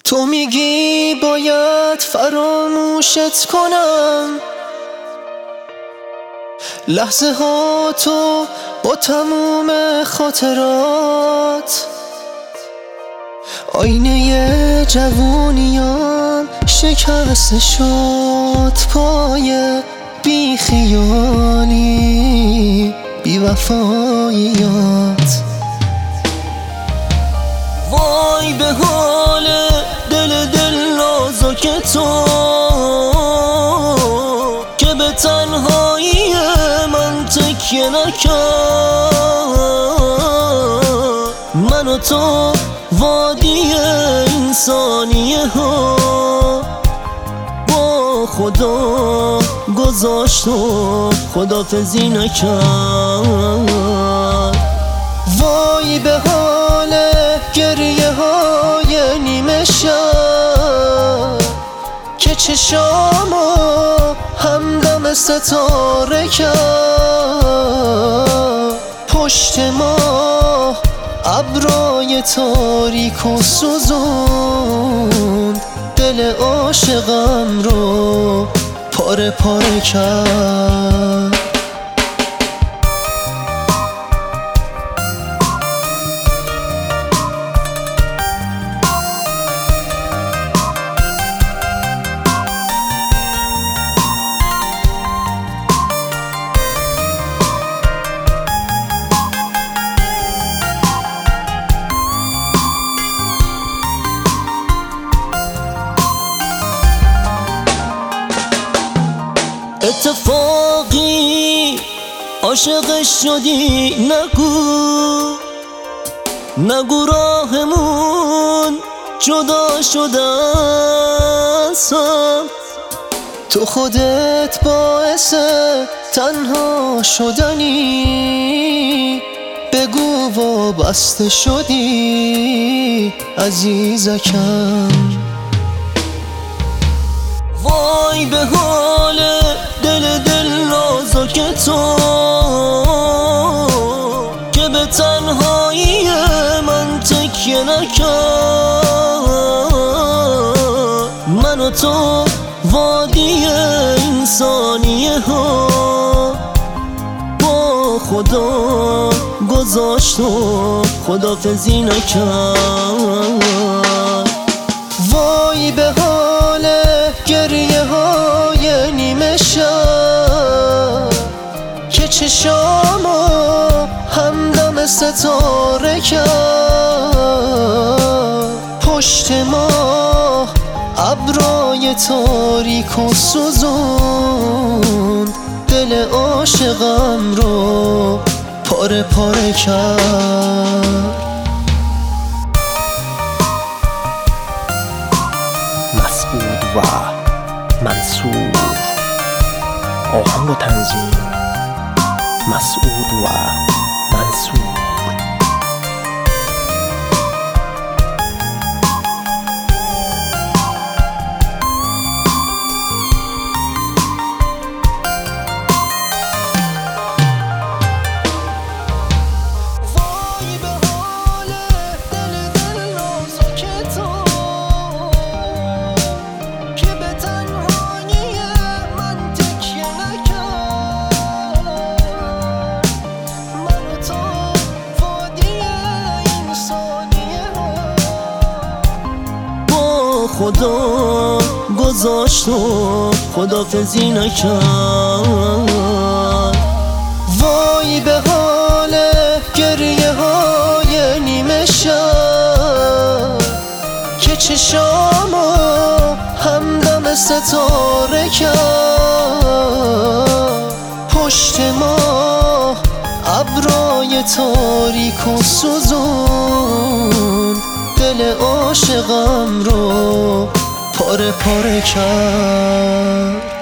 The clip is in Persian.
تو میگی باید فراموشت کنم، لحظه ها تو با تموم خاطرات. آینه جوونیام شکسته شد پای بی خیالی بی وفاییات. وای به حال دل نازک تو که به تنهایی من تکیه نکرد. من و تو وادی این ثانیه ها با خدا گذاشت و خداحافظی نکرد. وای به حال گریه های نیمه شب که چشامو همدم ستاره کرد. پشت ما ابرای تاریک و سوزوند، دل عاشقم رو پاره پاره کرد. اتفاقی عاشقش شدی، نگو راهمون جدا شده است. تو خودت باعث تنها شدنی، بگو وابسته شدی عزیزکم. وای به حال دل نازک تو که به تنهایی من تکیه نکرد. من و تو وادی این ثانیه ها با خدا گذاشت و خداحافظی نکرد. وای به حال گریه های نیمه شب که چشامو همدم ستاره کرد. پشت ما ابرای تاریک و سوزوند، دل عاشقم رو پاره پاره کرد. مسعود و منصور، آهنگ و تنظیم مسعود و منصور. خدا گذاشت و خداحافظی نکرد. وای به حال گریه های نیمه شب که چشامو همدم ستاره کرد. پشت ما ابرای تاریک و سوزوند، دل عاشقم رو پاره پاره کرد.